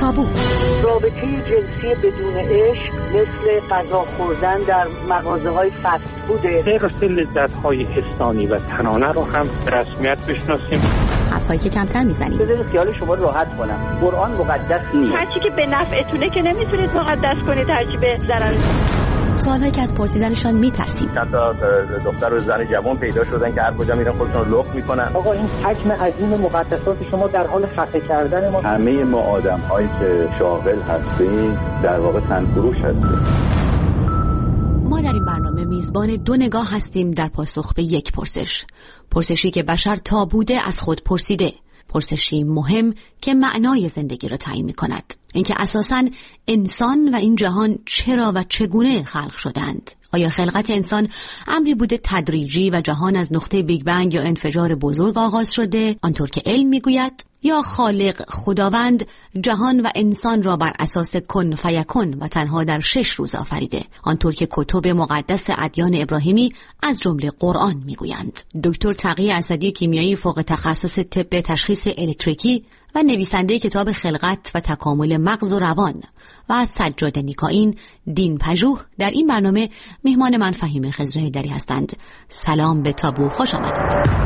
تابو. رابطه جنسی بدون عشق مثل غذا خوردن در مغازه‌های فست فوده. غیر لذت‌های حسانی و تنانه رو هم به رسمیت بشناسیم. حرفایی که کمتر میزنیم. بذارید خیال شما راحت کنم. قرآن مقدس نیست. هرچی که به نفعتونه که نمیتونید مقدس کنید، هرچی به ضرر. سوالایی که از پرسیدنشان میترسیم. حتی دختر و زن جوان پیدا شدن که هر کجا میرن خودشون رو لخت میکنن. آقا این حجم عظیم مقدسات شما در حال خفه کردن ما. همه ما آدم‌هایی که شاغل هستیم در واقع تنفروش هستیم. ما در این برنامه میزبان دو نگاه هستیم در پاسخ به یک پرسش. پرسشی که بشر تا بوده از خود پرسیده. پرسشی مهم که معنای زندگی را تعیین می‌کند. اینکه اساساً انسان و این جهان چرا و چگونه خلق شدند؟ آیا خلقت انسان امری بوده تدریجی و جهان از نقطه بیگ بنگ یا انفجار بزرگ آغاز شده آنطور که علم میگوید، یا خالق خداوند جهان و انسان را بر اساس کن فیکن و تنها در 6 روز آفریده آنطور که کتب مقدس ادیان ابراهیمی از جمله قرآن میگویند؟ دکتر تقی اسدی کیمیایی فوق تخصص طب تشخیص الکتریکی و نویسنده کتاب خلقت و تکامل مغز و روان و از سجاد نیکائین دین پژوه در این برنامه مهمان من فهیم خضرهیدری هستند. سلام به تابو، خوش آمدید.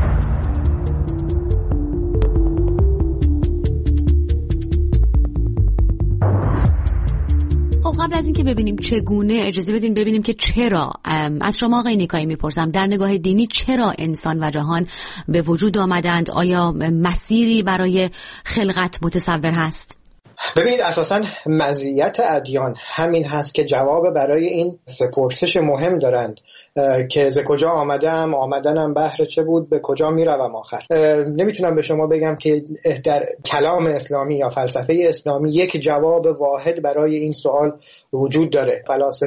قبل از اینکه ببینیم چگونه، اجازه بدین ببینیم که چرا. از شما آقای نیکایی میپرسم، در نگاه دینی چرا انسان و جهان به وجود آمدند؟ آیا مسیری برای خلقت متصور هست؟ ببینید، اساساً مزیت ادیان همین هست که جواب برای این سه پرسش مهم دارند که ز کجا آمدم، آمدنم بهر چه بود، به کجا میروم آخر. نمیتونم به شما بگم که در کلام اسلامی یا فلسفه اسلامی یک جواب واحد برای این سوال وجود داره.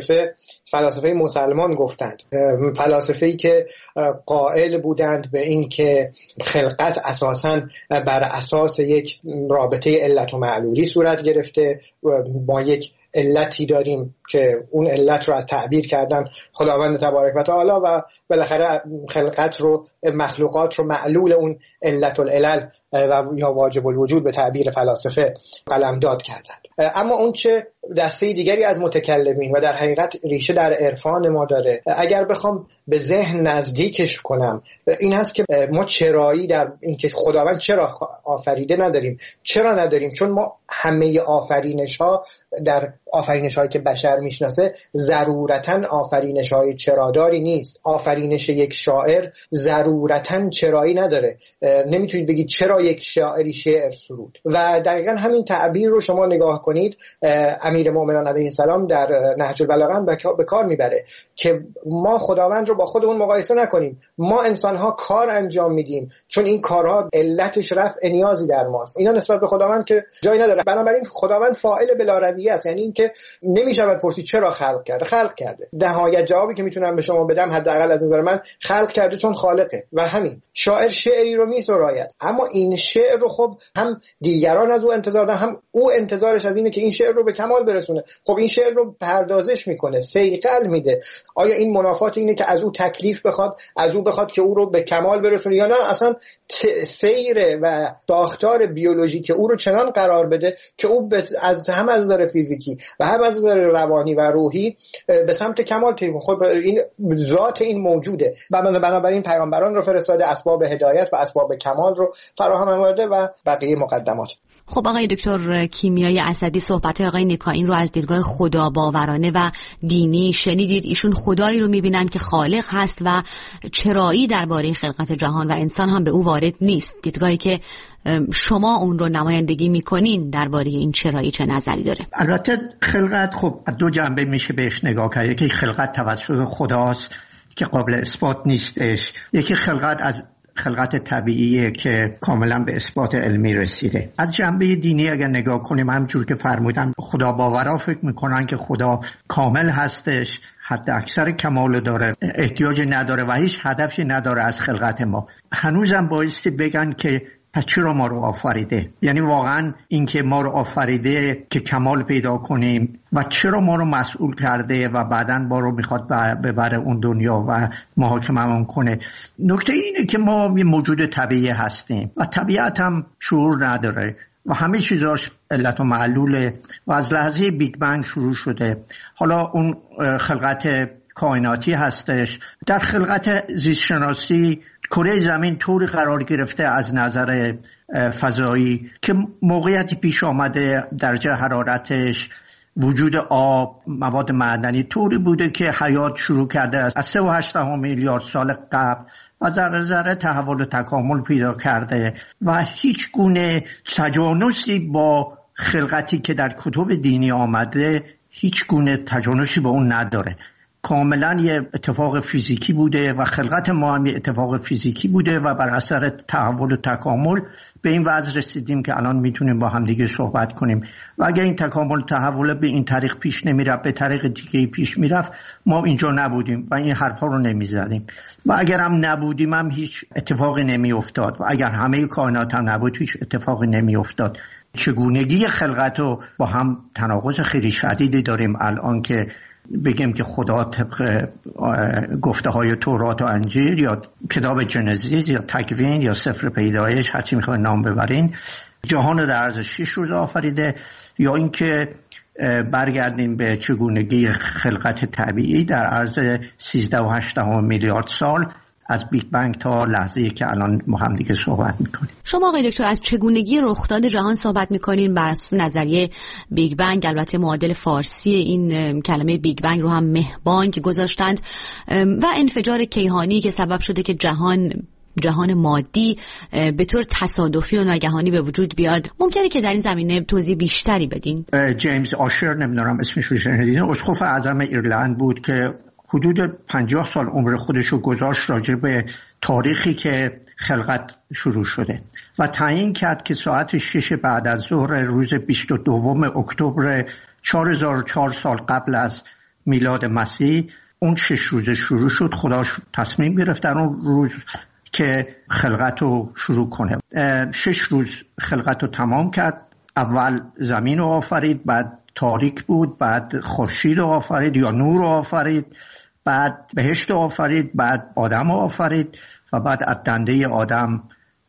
فلاسفه مسلمان گفتند، فلاسفه‌ای که قائل بودند به این که خلقت اساساً بر اساس یک رابطه علت و معلولی صورت گرفته. ما یک علتی داریم که اون علت رو از تعبیر کردن خداوند تبارک و تعالی و بالاخره خلقت رو، مخلوقات رو معلول اون علت العلل و یا واجب الوجود به تعبیر فلاسفه قلمداد کردند. اما اون چه دسته دیگری از متکلمین و در حقیقت ریشه در عرفان ما داره، اگر بخوام به ذهن نزدیکش کنم، این هست که ما چرایی در این که خداوند چرا آفریده نداریم. چرا نداریم؟ چون ما همه آفرینش‌ها در آفرینش‌هایی که بشر میشناسه ضرورتاً آفرینش‌های چراداری نیست. آفرینش یک شاعر ضرورتاً چرایی نداره. نمیتونید بگید چرا یک شاعری شعر سرود. و دقیقاً همین تعبیر رو شما نگاه کنید، امیرالمومنین علیه السلام در نهج البلاغه به کار میبره که ما خداوند رو با خودمون مقایسه نکنیم. ما انسان‌ها کار انجام میدیم چون این کارها علتش رفع نیازی در ماست. اینا نسبت به خداوند که جای نداره. بنابراین خداوند فاعل بلارویه است، یعنی اینکه نمیشه پرسید چرا خلق کرده. خلق کرده. نهایت جوابی که میتونم به شما بدم، حداقل از نظر من، خلق کرده چون خالقه. و همین شاعر شعری رو میسراید، اما این شعر رو خب هم دیگران از او انتظار دارن، هم او انتظارش از اینه که این شعر رو به کمال برسونه. خب این شعر رو پردازش میکنه، صیقل میده. آیا این منافات اینه که از او تکلیف بخواد، از او بخواد که او رو به کمال برسونه، یا نه اصلا سیر و ساختار بیولوژیک او رو چنان قرار بده که او از نظر فیزیکی و هم از نظر روانی و روحی به سمت کمال تیم. خب این ذات این موجوده. بنابراین پیامبران رو فرستاده، اسباب هدایت و اسباب کمال رو فراهم آورده و بقیه مقدمات. خب آقای دکتر کیمیایی اسدی، صحبت آقای نیکائین رو از دیدگاه خدا باورانه و دینی شنیدید. ایشون خدایی رو میبینن که خالق هست و چرایی درباره خلقت جهان و انسان هم به او وارد نیست. دیدگاهی که شما اون رو نمایندگی میکنین درباره این چرایی چه نظری داره؟ البته خلقت خب دو جنبه میشه بهش نگاه کرد. یکی خلقت توسط خداست که قابل اثبات نیستش، یکی خلقت از خلقت طبیعیه که کاملا به اثبات علمی رسیده. از جنبه دینی اگر نگاه کنیم، همونجور که فرمودن، خدا باورا فکر میکنن که خدا کامل هستش، حد اکثر کمال داره، احتیاجی نداره و هیچ هدفی نداره از خلقت ما. هنوزم بایستی بگن که پس چرا ما رو آفریده؟ یعنی واقعا این که ما رو آفریده که کمال پیدا کنیم و چرا ما رو مسئول کرده و بعداً ما رو میخواد ببره اون دنیا و محاکممون کنه. نکته اینه که ما یه موجود طبیعی هستیم و طبیعت هم شعور نداره و همه چیزاش علت و معلوله و از لحظه بیگ بنگ شروع شده. حالا اون خلقت کائناتی هستش. در خلقت زیست شناسی کره زمین طوری قرار گرفته از نظر فضایی که موقعیتی پیش آمده، درجه حرارتش، وجود آب، مواد معدنی طوری بوده که حیات شروع کرده از 3.8 میلیارد سال قبل و ذره ذره تحول و تکامل پیدا کرده و هیچ گونه تجانسی با خلقتی که در کتب دینی آمده هیچ گونه تجانسی با اون نداره. کاملا یه اتفاق فیزیکی بوده و خلقت ما هم یه اتفاق فیزیکی بوده و بر اثر تحول و تکامل به این وضع رسیدیم که الان میتونیم با هم دیگه صحبت کنیم. و اگر این تکامل تحول به این طریق پیش نمیرفت، به طریق دیگه پیش میرفت، ما اینجا نبودیم و این حرفا رو نمیزدیم و اگر هم نبودیم هم هیچ اتفاقی نمیافتاد و اگر همه کائنات هم نبود هیچ اتفاقی نمیافتاد. چگونگی خلقت رو با هم تناقض خیلی شدیدی داریم الان که بگیم که خدا طبق گفته های تورات و انجیل یا کتاب جنزیس یا تکوین یا سفر پیدایش، هرچی میخواین نام ببرین، جهان رو در عرض 6 روز آفریده، یا اینکه برگردیم به چگونگی خلقت طبیعی در عرض 13.8 میلیارد سال از بیگ بنگ تا لحظه‌ای که الان ما هم دیگه صحبت میکنیم. شما آقای دکتر از چگونگی رخداد جهان صحبت میکنین بر نظریه بیگ بنگ، البته معادل فارسی این کلمه بیگ بنگ رو هم مهبانگ گذاشتند و انفجار کیهانی که سبب شده که جهان مادی به طور تصادفی و ناگهانی به وجود بیاد. ممکنه که در این زمینه توضیح بیشتری بدین؟ جیمز آشر، نمیدونم اسمش رو شنیدین، اسقف اعظم ایرلند بود که حدود 50 سال عمر خودش رو گذاشت راجع به تاریخی که خلقت شروع شده و تعیین کرد که ساعت 6 بعد از ظهر روز 22 اکتبر 4004 سال قبل از میلاد مسیح اون 6 روز شروع شد. خدا تصمیم گرفت در اون روز که خلقت رو شروع کنه. 6 روز خلقت رو تمام کرد. اول زمین رو آفرید، بعد تاریک بود، بعد خورشید رو آفرید یا نور رو آفرید، بعد بهشت رو آفرید، بعد آدم رو آفرید و بعد از دنده آدم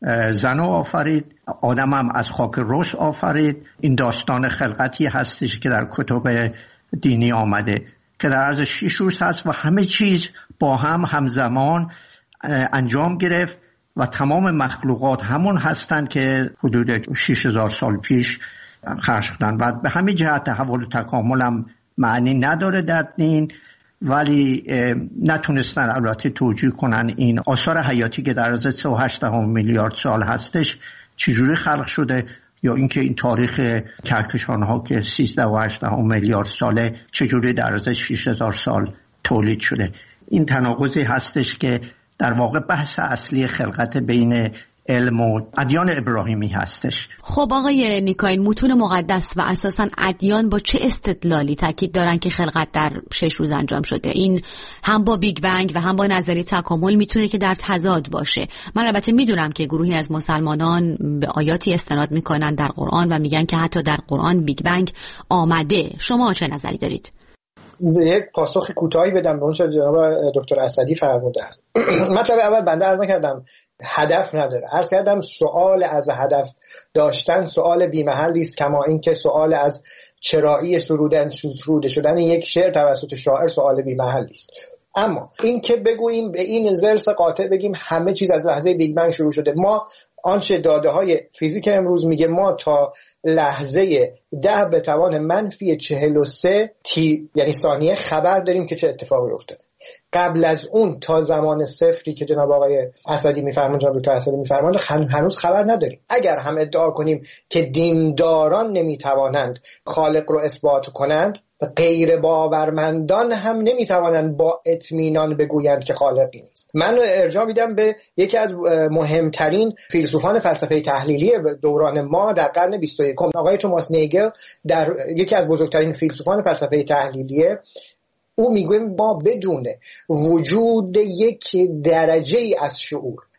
زن رو آفرید. آدم هم از خاک رس آفرید. این داستان خلقتی هستش که در کتب دینی آمده که در عرض 6 روز هست و همه چیز با هم همزمان انجام گرفت و تمام مخلوقات همون هستند که حدود 6000 سال پیش خلق شدن و به همین جهت تحول و تکامل هم معنی نداره در دین، ولی نتونستن البته توجیه کنن این آثار حیاتی که در عرض 3.8 میلیارد سال هستش چجوری خلق شده، یا اینکه این تاریخ کهکشان ها که 13.8 میلیارد ساله چجوری در عرض 6000 سال تولید شده. این تناقضی هستش که در واقع بحث اصلی خلقت بین علم و ادیان ابراهیمی هستش. خب آقای نیکاین، متون مقدس و اساساً ادیان با چه استدلالی تاکید دارن که خلقت در 6 روز انجام شده؟ این هم با بیگ بنگ و هم با نظریه تکامل میتونه که در تضاد باشه. من البته میدونم که گروهی از مسلمانان به آیاتی استناد میکنن در قرآن و میگن که حتی در قرآن بیگ بنگ آمده. شما چه نظری دارید؟ یک پاسخ کوتاهی بدم به اون چه جناب دکتر اسدی فرمودن. مطلب اول بنده عرض نکردم هدف نداره، عرض کردم سوال از هدف داشتن سوال بی‌محلی است، کما اینکه سوال از چرایی سروده شدن یک شعر توسط شاعر سوال بی‌محلی است. اما این که بگوییم به این زرس قاطع بگیم همه چیز از لحظه بیگ بنگ شروع شده، ما آنچه داده های فیزیک امروز میگه ما تا لحظه 10 به توان منفی 43 یعنی ثانیه خبر داریم که چه اتفاقی افتاده. قبل از اون تا زمان صفری که جناب آقای اسدی میفرمایند، جناب دکتر اسدی میفرمایند، هنوز خبر نداریم. اگر هم ادعا کنیم که دینداران نمیتوانند خالق رو اثبات کنند، غیر باورمندان هم نمیتوانند با اطمینان بگویند که خالقی نیست. من ارجاع میدم به یکی از مهمترین فیلسوفان فلسفه تحلیلی دوران ما در قرن 21، آقای توماس نیگل، در یکی از بزرگترین فیلسوفان فلسفه تحلیلیه. او میگه ما بدون وجود یک درجه از شعور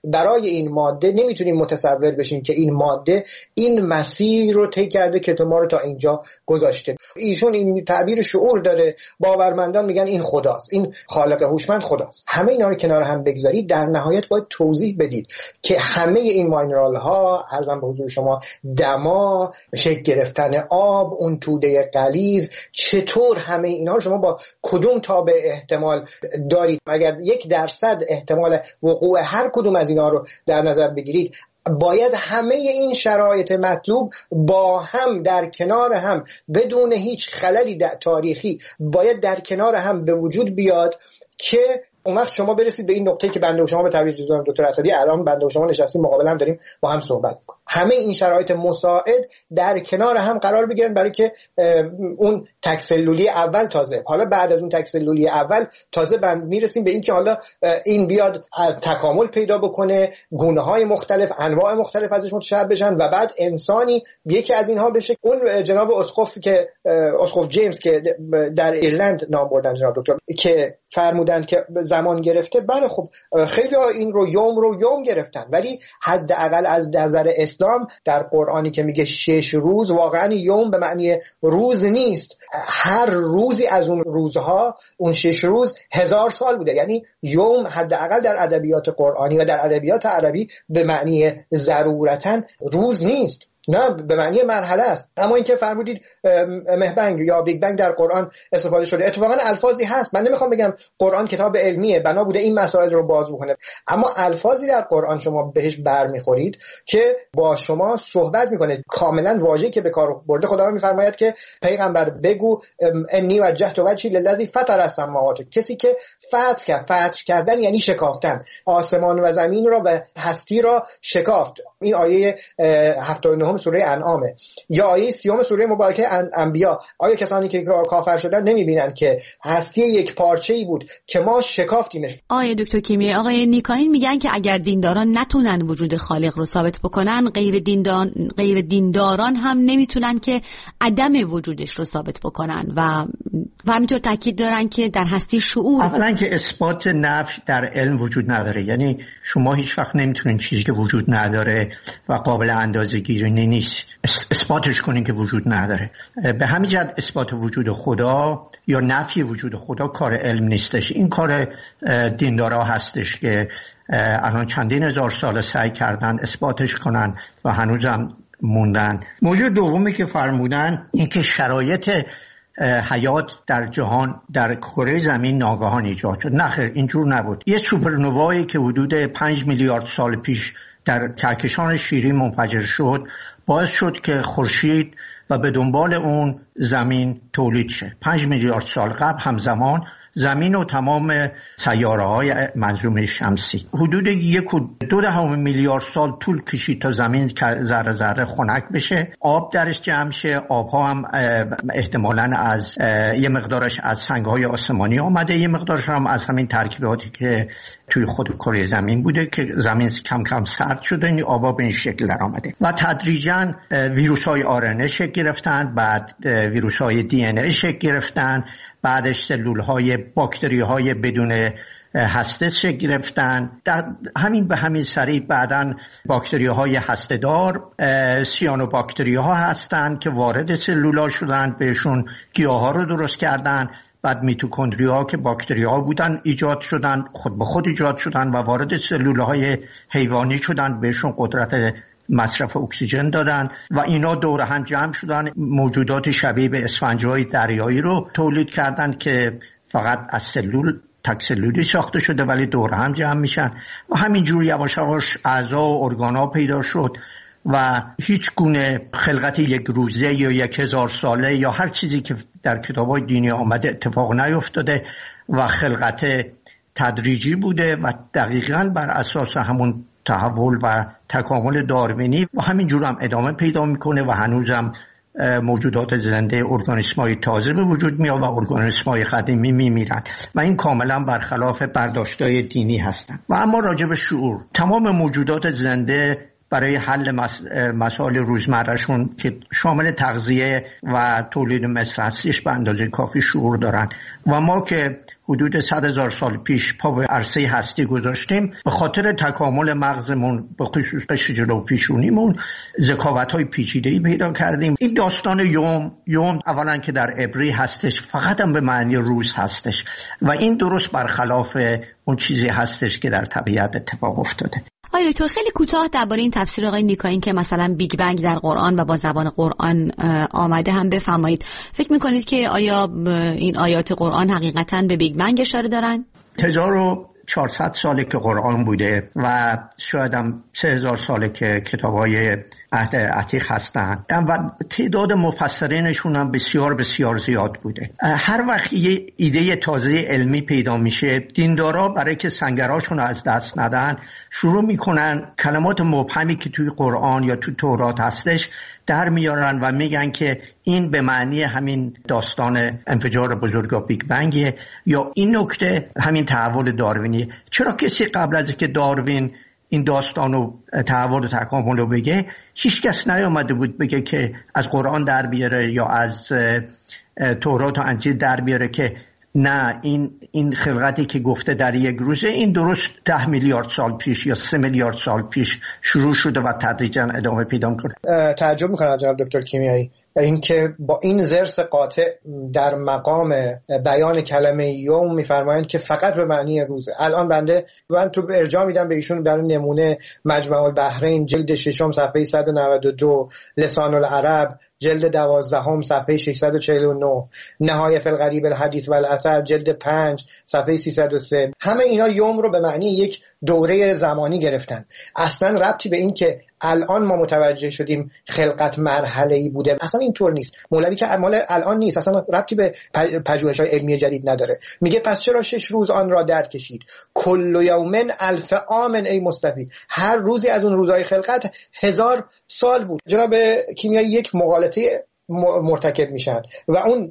برای این ماده نمیتونیم متصور بشیم که این ماده این مسیر رو طی کرده که تو ما رو تا اینجا گذاشته. ایشون این تعبیر شعور داره، باورمندان میگن این خداست، این خالق هوشمند خداست. همه اینا رو کنار هم بگذارید، در نهایت باید توضیح بدید که همه این ماینرال ها، عرضم به حضور شما، دما، شکل گرفتن آب، اون توده غلیظ، چطور همه اینا رو شما با کدوم تابع احتمال دارید؟ اگر 1% احتمال وقوع هر کدوم از اینا رو در نظر بگیرید، باید همه این شرایط مطلوب با هم در کنار هم بدون هیچ خللی تاریخی باید در کنار هم به وجود بیاد که اون وقت شما برسید به این نقطه که بنده و شما به تعبیر جزام دکتر اسدی الان بنده و شما نشستیم مقابل هم داریم با هم صحبت می‌کنیم. همه این شرایط مساعد در کنار هم قرار بگیرن برای که اون تکسلولی اول تازه، حالا بعد از اون تکسلولی اول تازه میرسیم به این که حالا این بیاد تکامل پیدا بکنه، گونه‌های مختلف، انواع مختلف ازش متشعب بشن و بعد انسانی یکی از اینها بشه. اون جناب اسقف جیمز که در ایرلند نام بردن، جناب دکتر، که فرمودن که زمان گرفته، بله خب خیلی این رو یوم گرفتن، ولی حداقل از نظر اسلام در قرآنی که میگه 6 روز، واقعا یوم به معنی روز نیست، هر روزی از اون روزها، اون 6 روز 1000 سال بوده. یعنی یوم حداقل در ادبیات قرآنی و در ادبیات عربی به معنی ضرورتاً روز نیست، نه، به معنی مرحله است. اما اینکه فرمودید مهبنگ یا بیگ بنگ در قرآن استفاده شده، اتفاقا الفاظی هست. من نمیخوام بگم قرآن کتاب علمیه بنا بوده این مسائل رو باز بکنه، اما الفاظی در قرآن شما بهش برمیخورید که با شما صحبت میکنه. کاملا واژه‌ای که به کار برده خدا میفرماید که پیغمبر بگو انی وجهت وجهی للذی فطر السماوات، کسی که فتح کردن یعنی شکافتن، آسمان و زمین را و هستی را شکافت. این آیه 79 سوره انعامه. یا آیه 30 سوره مبارکه انبیا. آیا کسانی که کافر شدن نمیبینن که هستی یک پارچه‌ای بود که ما شکافتیمش؟ آقای دکتر کیمیایی، آقای نیکاین میگن که اگر دینداران نتونن وجود خالق رو ثابت بکنن، غیر دینداران هم نمیتونن که عدم وجودش رو ثابت بکنن و همینطور تاکید دارن که در هستی شعور. اولا که اثبات نفی در علم وجود نداره، یعنی شما هیچ وقت نمیتونین چیزی که وجود نداره و قابل اندازه‌گیری نیست اثباتش کنین که وجود نداره. به همین جهت اثبات وجود خدا یا نفی وجود خدا کار علم نیستش، این کار دیندارا هستش که الان چندین هزار سال سعی کردن اثباتش کنن و هنوزم موندن. موضوع دومی که فرمودن این که شرایط حیات در جهان در کره زمین ناگهان ایجاد شد. نه خیر، اینجور نبود. یه سوپرنوایی که حدود 5 میلیارد سال پیش در کهکشان شیری منفجر شد باعث شد که خورشید و به دنبال اون زمین تولید شه. 5 میلیارد سال قبل همزمان زمین و تمام سیاره‌های منظومه شمسی حدود 1.2 میلیارد سال طول کشید تا زمین ذره ذره خنک بشه، آب درش جمع شه. آبها هم احتمالاً از یه مقدارش از سنگ‌های آسمانی آمده، یه مقدارش هم از همین ترکیباتی که توی خود کره زمین بوده که زمین کم کم سرد شده، این آبا به این شکل در آمده و تدریجاً ویروس‌های آرنه شکل گرفتن، بعد ویروس‌های دی&ای شکل گرفتن، بعدش سلول‌های باکتری‌های بدون هسته شکل گرفتن. به همین سریع بعداً باکتری‌های هسته‌دار، سیانوباکتری‌ها هستن که وارد سلول‌ها شدن، بهشون گیاها رو درست کردن. بعد میتوکندریا که باکتری‌ها بودن ایجاد شدن، خود به خود ایجاد شدن و وارد سلول‌های حیوانی شدن، بهشون قدرت مصرف اکسیژن دادن و اینا دور هم جمع شدن، موجودات شبیه به اسفنج‌های دریایی رو تولید کردن که فقط از تک سلولی ساخته شده ولی دور هم جمع میشن و همینجور یواش یواش اعضا و ارگانا پیدا شد و هیچ گونه خلقت یک روزه یا 1000 ساله یا هر چیزی که در کتاب‌های دینی آمده اتفاق نیفتاده و خلقت تدریجی بوده و دقیقاً بر اساس همون تحول و تکامل داروینی و همینجور هم ادامه پیدا میکنه و هنوزم موجودات زنده ارگانیسم‌های تازه به وجود میاد و ارگانیسم‌های قدیمی میمیرن و این کاملا برخلاف برداشت‌های دینی هستن. و اما راجع به شعور، تمام موجودات زنده برای حل مسائل روزمرهشون که شامل تغذیه و تولید مثل هستش به اندازه کافی شعور دارن. و ما که حدود 100,000 سال پیش پا به عرصه هستی گذاشتیم، به خاطر تکامل مغزمون به خصوص قشر جلو پیشونیمون ذکاوت‌های پیچیده‌ای پیدا کردیم. این داستان یوم اولا که در عبری هستش فقط هم به معنی روز هستش و این درست برخلاف اون چیزی هستش که در طبیعت اتفاق افتاده. آقای دکتر خیلی کوتاه درباره این تفسیر آقای نیکاین که مثلا بیگ بنگ در قرآن و با زبان قرآن آمده هم بفرمایید. فکر میکنید که آیا این آیات قرآن حقیقتاً به بیگ بنگ اشاره دارن؟ 1400 ساله که قرآن بوده و شاید هم 3000 ساله که کتاب‌های عهد عتیق هستن و تعداد مفسرینشون هم بسیار بسیار زیاد بوده. هر وقت یه ایده تازه علمی پیدا میشه، دیندارا برای که سنگراشون از دست ندن شروع میکنن کلمات مبهمی که توی قرآن یا توی تورات هستش در میارن و میگن که این به معنی همین داستان انفجار بزرگ و بیگ بنگه یا این نکته همین تحول داروینی. چرا کسی قبل از که داروین این داستان و تحول و تکامل رو بگه هیچ کس نیامده بود بگه که از قرآن در بیاره یا از تورات و انجیل در بیاره که نه این خلقتی که گفته در یک روزه این درست 10 میلیارد سال پیش یا 3 میلیارد سال پیش شروع شده و تدریجا ادامه پیدا میکنه. تعجب میکنم جناب دکتر کیمیایی اینکه با این ضرس قاطع در مقام بیان کلمه یوم میفرمایند که فقط به معنی روزه. الان من تو ارجاع میدم به ایشون برای نمونه مجمع البحرین جلد 6 صفحه 192، لسان العرب جلد 12 صفحه 649، نهایه فی الغریب الحدیث و الاثر جلد 5 صفحه 303. همه اینا یوم رو به معنی یک دوره زمانی گرفتن. اصلا ربطی به این که الان ما متوجه شدیم خلقت مرحله‌ای بوده اصلا اینطور نیست. مولوی که مال الان نیست، اصلا ربطی به پژوهش‌های علمی جدید نداره. میگه پس چرا 6 روز آن را درک کشید؟ کل یومن الف عام ای مستفید. هر روزی از اون روزهای خلقت 1000 سال بود. جناب کیمیایی یک مغالطه مرتکب میشن و اون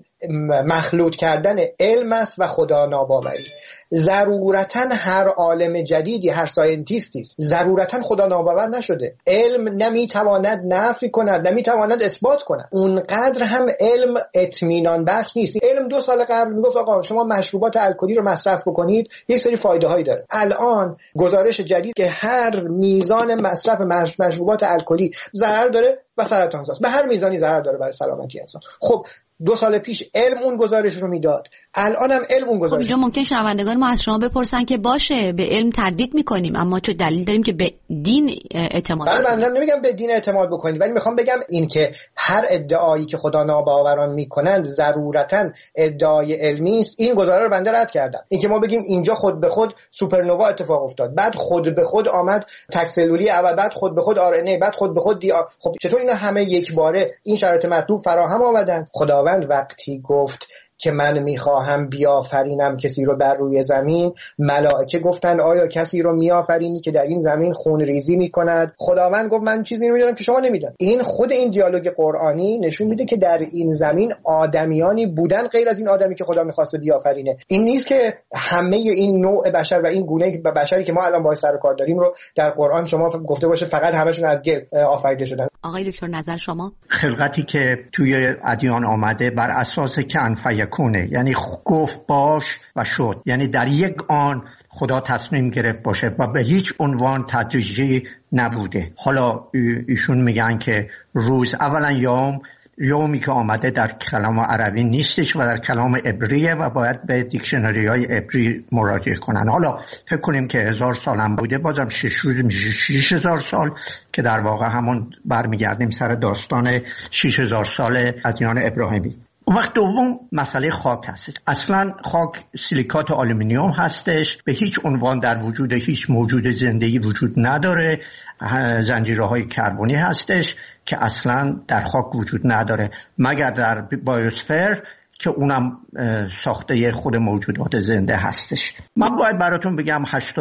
مخلوط کردن علم است و خدا ناباوری. ضرورتاً هر عالم جدیدی، هر ساینتیستی ضرورتاً خدا ناباور نشده. علم نمیتواند نفی کند، نمیتواند اثبات کند. اونقدر هم علم اطمینان بخش نیست. علم 2 سال قبل میگفت آقا شما مشروبات الکلی رو مصرف بکنید یک سری فایده هایی داره. الان گزارش جدید که هر میزان مصرف مشروبات الکلی ضرر داره و سرطان ساز، به هر میزانی ضرر داره برای سلامتی انسان. خب 2 سال پیش علم اون گزارش رو میداد، الان هم علم اون گزارش. خب اینجا ممکن شنوندگان ما از شما بپرسن که باشه به علم تردید میکنیم اما چه دلیل داریم که به دین اعتماد کنیم؟ من نمیگم به دین اعتماد بکنید، ولی میخوام بگم این که هر ادعایی که خدا ناباوران میکنند ضرورتاً ادعای علمی است. این گزاره رو بنده رد کردم. این که ما بگیم اینجا خود به خود سوپرنوا اتفاق افتاد، بعد خود به خود آمد تک سلولی اول، بعد خود به خود آر ان ای، بعد خود به خود دی آر. خب چطور اینا همه یک باره این شرایط مطلوب فراهم آمدن؟ خداوند وقتی گفت که من میخواهم بیافرینم کسی رو بر روی زمین، ملائکه گفتن آیا کسی رو میآفرینی که در این زمین خون ریزی میکند؟ خداوند گفت من چیزی نمیدونم که شما نمیدونید. این خود این دیالوگ قرآنی نشون میده که در این زمین آدمیانی بودن غیر از این آدمی که خدا میخواسته بیافرینه. این نیست که همه این نوع بشر و این گونه بشری که ما الان باهاش سر و کار داریم رو در قرآن شما گفته باشه فقط همشون از گل آفریده شدن. آقای دکتر نظر شما؟ خلقتی که توی ادیان آمده بر اساس کن فیکونه، یعنی گفت باش و شد، یعنی در یک آن خدا تصمیم گرفت باشه و به هیچ عنوان تدریجی نبوده. حالا ایشون میگن که روز اولا یومی که آمده در کلام عربی نیستش و در کلام عبریه و باید به دیکشنری های عبری مراجعه کنن. حالا فکر کنیم که 1000 سال هم بوده، بازم 6 روز میشه 6000 سال که در واقع همون برمیگردیم سر داستان 6000 سال ادیان ابراهیمی. وقت دوم مسئله خاک هست. اصلا خاک سیلیکات آلومینیوم هستش، به هیچ عنوان در وجود هیچ موجود زندگی وجود نداره. زنجیره‌های کربنی هستش که اصلا در خاک وجود نداره مگر در بایوسفر که اونم ساخته خود موجودات زنده هستش. من باید براتون بگم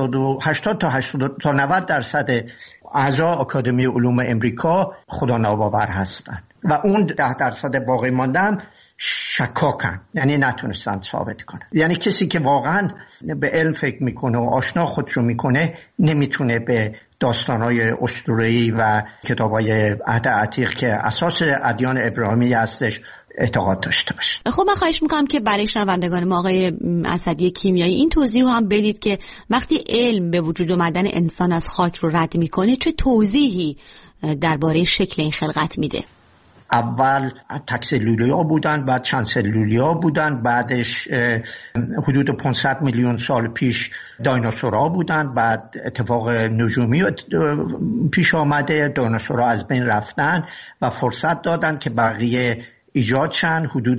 80 تا 90% اعضا آکادمی علوم امریکا خدا ناباور هستن و اون 10% باقی ماندن شکاکن، یعنی نتونستن ثابت کنن. یعنی کسی که واقعا به علم فکر میکنه و آشنا خودشو میکنه نمیتونه به داستانهای اسطوره‌ای و کتابای عهد عتیق که اساس ادیان ابراهیمی هستش اعتقاد داشته باشه. خب من خواهش میکنم که برای شنوندگان ما آقای اسدی کیمیایی این توضیح رو هم بدید که وقتی علم به وجود اومدن انسان از خاک رو رد میکنه چه توضیحی درباره شکل این خلقت میده؟ اول تک سلولیا بودن، بعد چند سلولیا بودن، بعدش حدود 500 میلیون سال پیش دایناسورها بودن، بعد اتفاق نجومی پیش آمده، دایناسورها از بین رفتن و فرصت دادن که بقیه ایجاد شن. حدود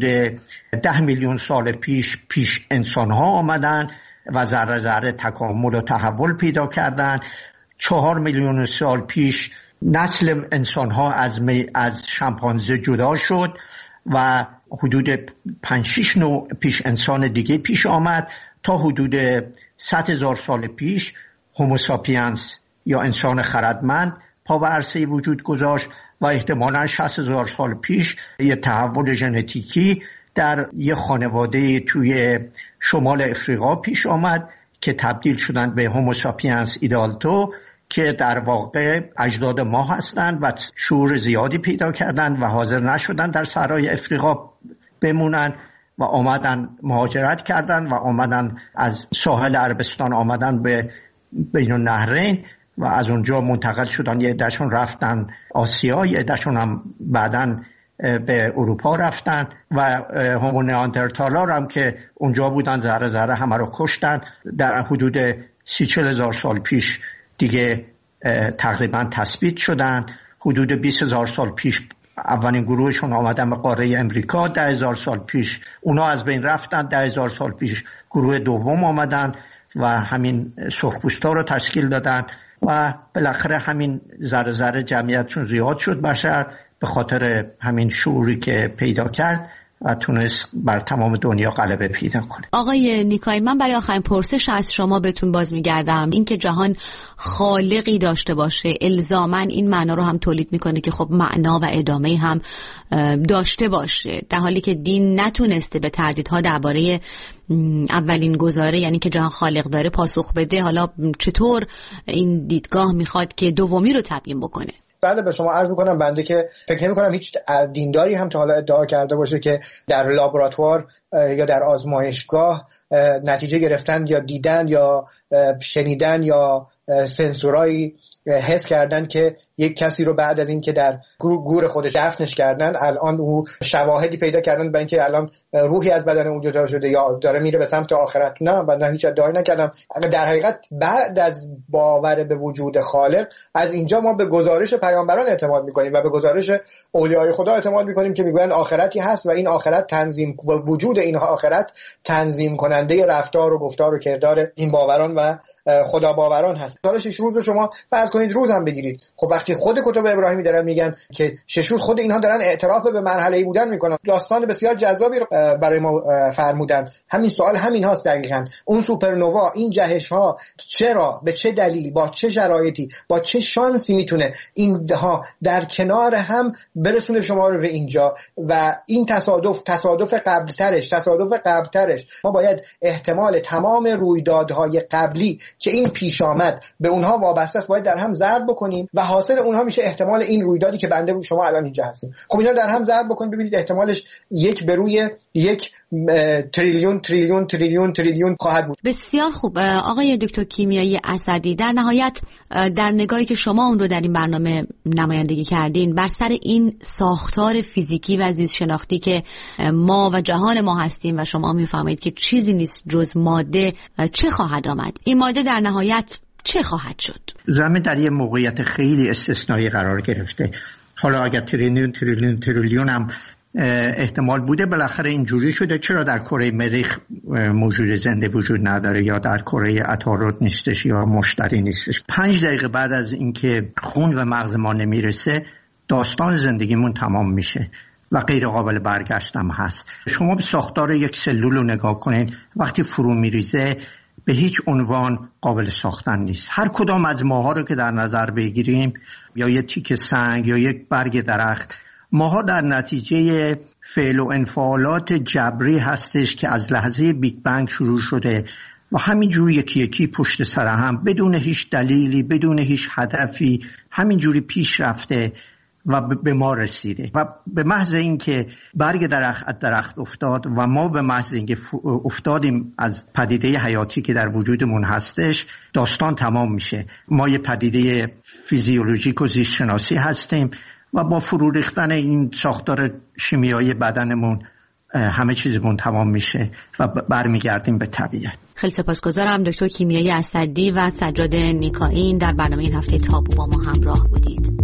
10 میلیون سال پیش انسان‌ها آمدن و ذره ذره تکامل و تحول پیدا کردن. 4 میلیون سال پیش نسل انسان‌ها از شامپانزه جدا شد و حدود 5-6 نوع پیش انسان دیگه پیش آمد تا حدود 100,000 سال پیش هوموساپینس یا انسان خردمند پا به عرصه وجود گذاشت و احتمالاً 60,000 سال پیش یه تحول ژنتیکی در یه خانواده توی شمال افریقا پیش آمد که تبدیل شدن به هوموساپینس ایدالتو که در واقع اجداد ما هستند و شعور زیادی پیدا کردند و حاضر نشدن در صحرای افریقا بمونن و آمدن مهاجرت کردن و آمدن از ساحل عربستان آمدن به بین النهرین و از اونجا منتقل شدن. یه عده‌شون رفتن آسیا، یه عده‌شون هم بعداً به اروپا رفتن و هومو نیاندرتالار هم که اونجا بودن ذره ذره همه رو کشتن. در حدود 30-40 هزار سال پیش دیگه تقریبا تثبیت شدن. حدود 20,000 سال پیش اولین گروهشون آمدن به قاره امریکا. 10,000 سال پیش اونا از بین رفتن. 10,000 سال پیش گروه دوم آمدن و همین سرخپوستا رو تشکیل دادن و بالاخره همین ذره ذره جمعیتشون زیاد شد بشر به خاطر همین شعوری که پیدا کرد و تونست بر تمام دنیا غلبه پیدا کنه. آقای نیکایی، من برای آخرین پرسش از شما بهتون باز میگردم. این که جهان خالقی داشته باشه الزاماً این معنا رو هم تولید میکنه که خب معنا و ادامه هم داشته باشه، در حالی که دین نتونسته به تردیدها درباره اولین گزاره یعنی که جهان خالق داره پاسخ بده. حالا چطور این دیدگاه میخواد که دومی رو تبیین بکنه؟ بله، به شما عرض میکنم بنده که فکر نمی‌کنم هیچ دینداری هم تا حالا ادعا کرده باشه که در لابراتوار یا در آزمایشگاه نتیجه گرفتن یا دیدن یا شنیدن یا سنسورایی حس کردن که یک کسی رو بعد از این که در گور خودش دفنش کردن الان او شواهدی پیدا کردن برای اینکه الان روحی از بدن اون جدا شده یا داره میره به سمت آخرت. نه، من هیچ ادعایی نکردم. در حقیقت بعد از باور به وجود خالق از اینجا ما به گزارش پیامبران اعتماد میکنیم و به گزارش اولیای خدا اعتماد میکنیم که میگویند آخرتی هست و این آخرت تنظیم وجود این آخرت تنظیم کننده رفتار و گفتار و کردار این باوران و خدا باوران هست. سال 6 روز رو شما فرض کنید روز هم بگیرید. خب وقتی خود کتب ابراهیمی دارن میگن که 6 روز، خود اینها دارن اعتراف به مرحله بودن میکنن. داستان بسیار جذابی رو برای ما فرمودن. همین سوال همین هاست دقیقاً. اون سوپرنوا، این جهش ها چرا، به چه دلیلی، با چه شرایطی، با چه شانسی میتونه اینها در کنار هم برسونه شما رو به اینجا و این تصادف قبلترش ما باید احتمال تمام رویدادهای قبلی که این پیش آمد به اونها وابسته است باید در هم ضرب بکنیم و حاصل اونها میشه احتمال این رویدادی که بنده شما الان اینجا هستیم. خب اینا در هم ضرب بکنید ببینید احتمالش 1 به روی 1 تریلیون تریلیون تریلیون تریلیون خواهد بود. بسیار خوب آقای دکتر کیمیایی اسدی، در نهایت در نگاهی که شما اون رو در این برنامه نمایندگی کردین بر سر این ساختار فیزیکی و زیست شناختی که ما و جهان ما هستیم و شما میفهمید که چیزی نیست جز ماده، چه خواهد آمد؟ این ماده در نهایت چه خواهد شد؟ زمین در یه موقعیت خیلی استثنایی قرار گرفته. حالا اگر تریلیون هم احتمال بوده بالاخره اینجوری شده. چرا در کره مریخ موجود زنده وجود نداره یا در کره عطارد نیستش یا مشتری نیستش؟ 5 دقیقه بعد از اینکه خون و مغز ما نمیرسه داستان زندگیمون تمام میشه و غیر قابل برگشت هم هست. شما به ساختار یک سلول رو نگاه کنین، وقتی فرو میریزه به هیچ عنوان قابل ساختن نیست. هر کدام از ماها رو که در نظر بگیریم، یا یک تیکه سنگ یا یک برگ درخت، ماها در نتیجه فعل و انفعالات جبری هستش که از لحظه بیگ بنگ شروع شده و همینجور یکی یکی پشت سر هم بدون هیچ دلیلی، بدون هیچ هدفی همینجوری پیش رفته و به ما رسیده و به محض اینکه برگ درخت افتاد و ما به محض اینکه افتادیم از پدیده حیاتی که در وجودمون هستش، داستان تمام میشه. ما یه پدیده فیزیولوژیک و زیست شناسی هستیم و با فرو ریختن این ساختار شیمیایی بدنمون همه چیزمون تمام میشه و برمیگردیم به طبیعت. خیلی سپاسگزارم دکتر کیمیایی اسدی و سجاد نیکائین در برنامه این هفته تابو با ما همراه بودید.